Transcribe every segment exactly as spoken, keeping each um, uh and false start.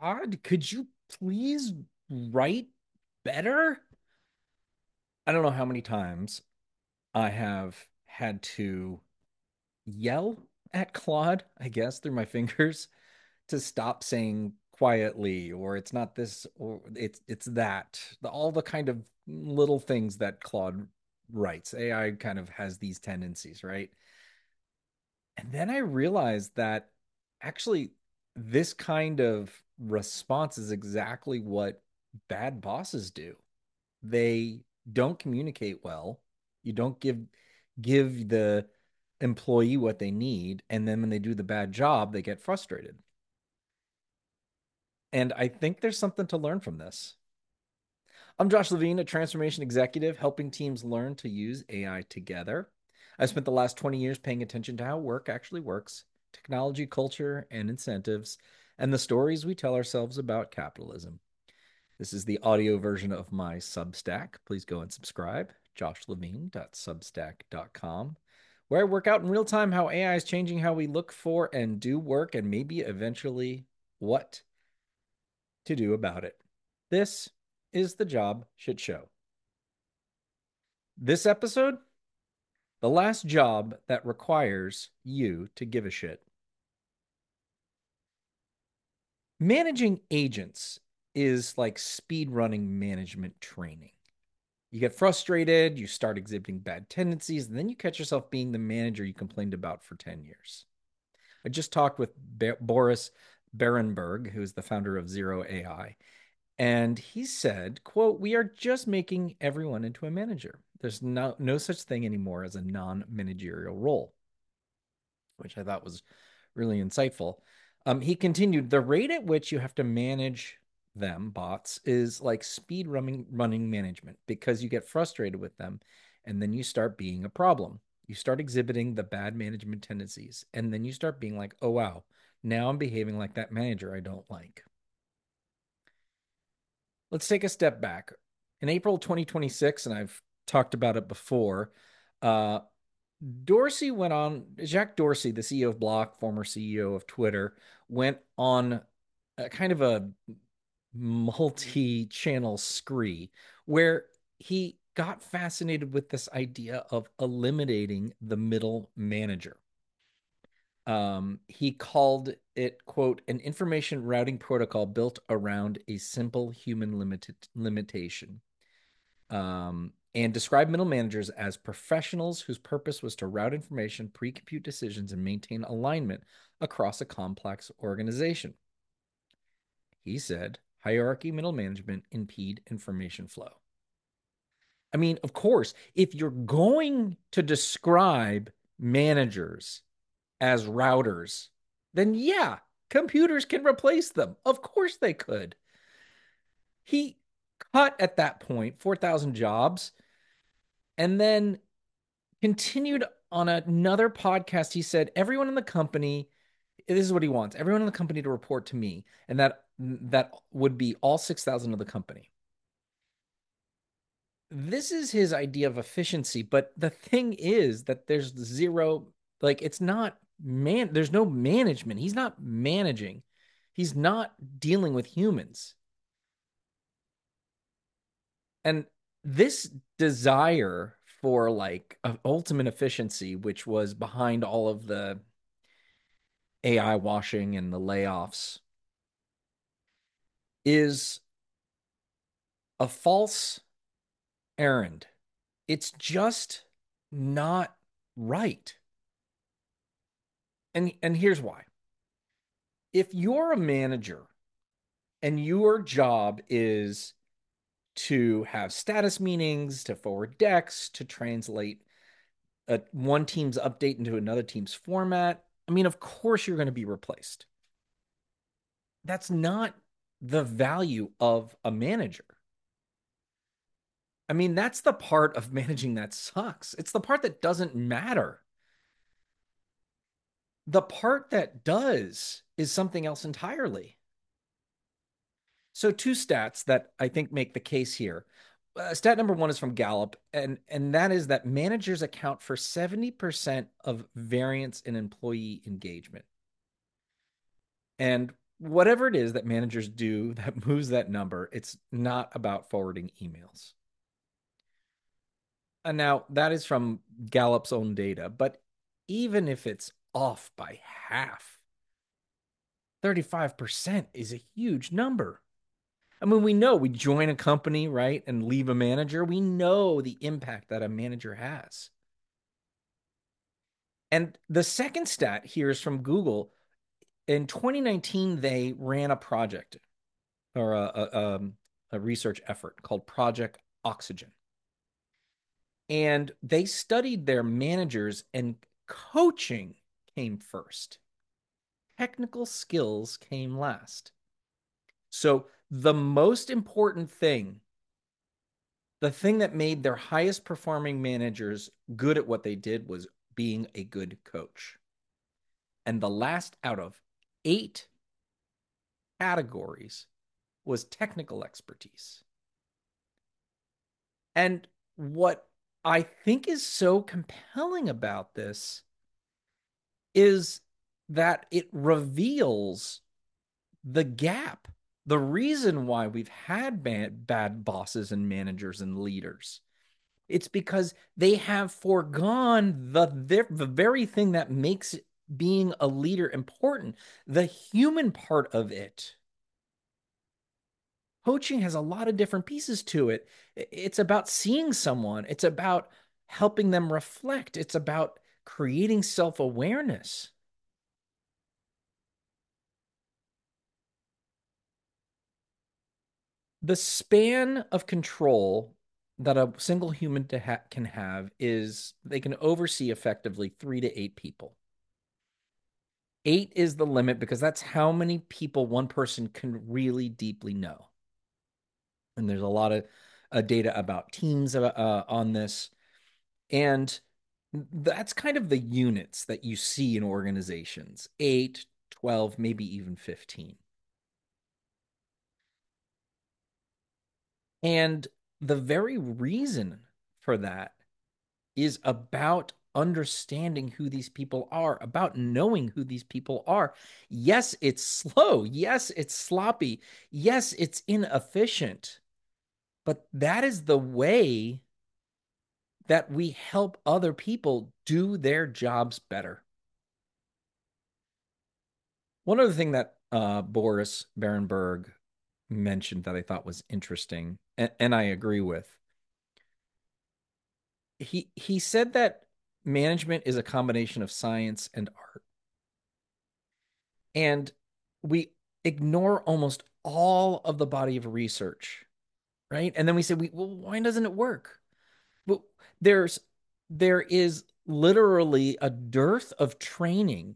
Claude, could you please write better? I don't know how many times I have had to yell at Claude, I guess, through my fingers to stop saying quietly, or it's not this, or it's it's that. The, all the kind of little things that Claude writes. A I kind of has these tendencies, right? And then I realized that actually this kind of response is exactly what bad bosses do. They don't communicate well. You don't give give the employee what they need, and then when they do the bad job, they get frustrated. And I think there's something to learn from this. I'm Josh Levine, a transformation executive, helping teams learn to use A I together. I spent the last twenty years paying attention to how work actually works, technology, culture, and incentives, and the stories we tell ourselves about capitalism. This is the audio version of my Substack. Please go and subscribe, josh levine dot substack dot com, where I work out in real time how A I is changing how we look for and do work, and maybe eventually what to do about it. This is the Job Shit Show. This episode, the last job that requires you to give a shit. Managing agents is like speed running management training. You get frustrated, you start exhibiting bad tendencies, and then you catch yourself being the manager you complained about for ten years. I just talked with Be- Boris Berenberg, who is the founder of Zero A I, and he said, quote, "We are just making everyone into a manager. There's no, no such thing anymore as a non-managerial role," which I thought was really insightful. Um, he continued, "The rate at which you have to manage them, bots, is like speed running, running management because you get frustrated with them and then you start being a problem. You start exhibiting the bad management tendencies and then you start being like, oh, wow, now I'm behaving like that manager I don't like." Let's take a step back. In April twenty twenty-six, and I've talked about it before, uh, Dorsey went on, Jack Dorsey, the C E O of Block, former C E O of Twitter, went on a kind of a multi channel spree where he got fascinated with this idea of eliminating the middle manager. Um, he called it, quote, "an information routing protocol built around a simple human limited limitation." Um, and described middle managers as professionals whose purpose was to route information, pre-compute decisions, and maintain alignment across a complex organization. He said, hierarchy, middle management impede information flow. I mean, of course, if you're going to describe managers as routers, then yeah, computers can replace them. Of course they could. He cut at that point four thousand jobs and then continued on another podcast. He said, everyone in the company, this is what he wants, everyone in the company to report to me. And that that would be all six thousand of the company. This is his idea of efficiency. But the thing is that there's zero, like, it's not man, there's no management. He's not managing, he's not dealing with humans. And this desire for like ultimate efficiency, which was behind all of the A I washing and the layoffs, is a false errand. It's just not right. And and here's why. If you're a manager and your job is to have status meetings, to forward decks, to translate a, one team's update into another team's format, I mean, of course you're going to be replaced. That's not the value of a manager. I mean, that's the part of managing that sucks. It's the part that doesn't matter. The part that does is something else entirely. So, two stats that I think make the case here. Uh, stat number one is from Gallup, and, and that is that managers account for seventy percent of variance in employee engagement. And whatever it is that managers do that moves that number, it's not about forwarding emails. And now that is from Gallup's own data, but even if it's off by half, thirty-five percent is a huge number. I mean, we know we join a company, right, and leave a manager. We know the impact that a manager has. And the second stat here is from Google. In twenty nineteen, they ran a project or a, a, um, a research effort called Project Oxygen. And they studied their managers, and coaching came first. Technical skills came last. So the most important thing, the thing that made their highest performing managers good at what they did was being a good coach. And the last out of eight categories was technical expertise. And what I think is so compelling about this is that it reveals the gap, the reason why we've had bad, bad bosses and managers and leaders. It's because they have foregone the, the, the very thing that makes being a leader important, the human part of it. Coaching has a lot of different pieces to it. It's about seeing someone, it's about helping them reflect, it's about creating self awareness. The span of control that a single human to ha- can have is they can oversee effectively three to eight people. Eight is the limit because that's how many people one person can really deeply know. And there's a lot of uh, data about teams uh, on this. And that's kind of the units that you see in organizations: eight, twelve, maybe even fifteen. And the very reason for that is about understanding who these people are, about knowing who these people are. Yes, it's slow. Yes, it's sloppy. Yes, it's inefficient. But that is the way that we help other people do their jobs better. One other thing that uh, Boris Berenberg mentioned that I thought was interesting, and, and I agree with, he he said that management is a combination of science and art. And we ignore almost all of the body of research, right? And then we say, we, well, why doesn't it work? Well, there's there is literally a dearth of training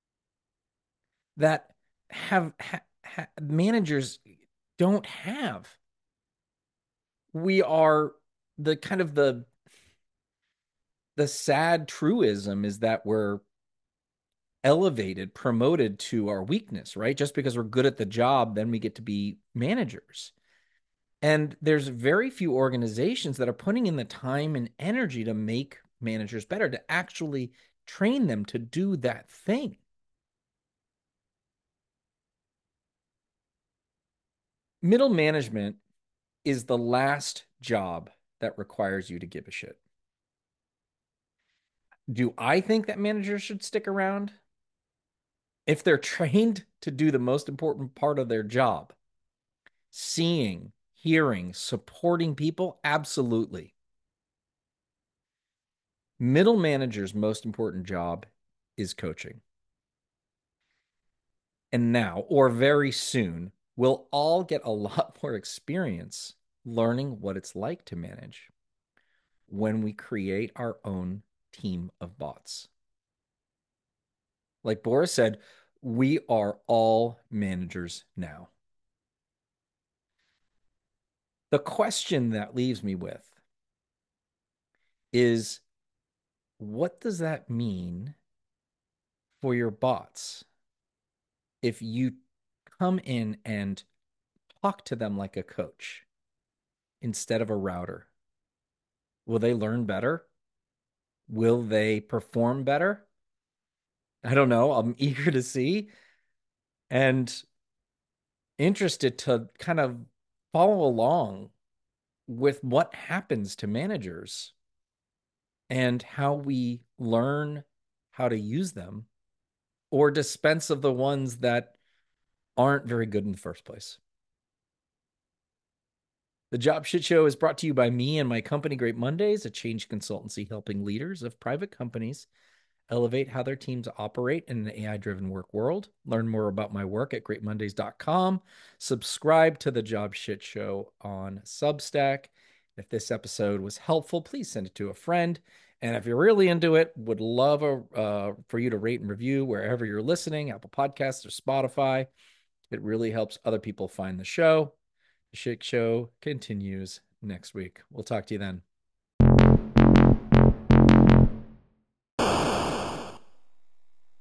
that have ha, ha, managers don't have. We are the kind of the the sad truism is that we're elevated, promoted to our weakness, right? Just because we're good at the job, then we get to be managers. And there's very few organizations that are putting in the time and energy to make managers better, to actually train them to do that thing. Middle management is the last job that requires you to give a shit. Do I think that managers should stick around? If they're trained to do the most important part of their job, seeing, hearing, supporting people, absolutely. Middle manager's most important job is coaching. And now, or very soon, we'll all get a lot more experience learning what it's like to manage when we create our own team of bots. Like Boris said, we are all managers now. The question that leaves me with is, what does that mean for your bots if you come in and talk to them like a coach instead of a router? Will they learn better? Will they perform better? I don't know. I'm eager to see. And interested to kind of follow along with what happens to managers and how we learn how to use them or dispense of the ones that aren't very good in the first place. The Job Shit Show is brought to you by me and my company, Great Mondays, a change consultancy helping leaders of private companies elevate how their teams operate in an A I-driven work world. Learn more about my work at great mondays dot com. Subscribe to the Job Shit Show on Substack. If this episode was helpful, please send it to a friend. And if you're really into it, would love a, uh, for you to rate and review wherever you're listening, Apple Podcasts or Spotify. It really helps other people find the show. The Shit Show continues next week. We'll talk to you then.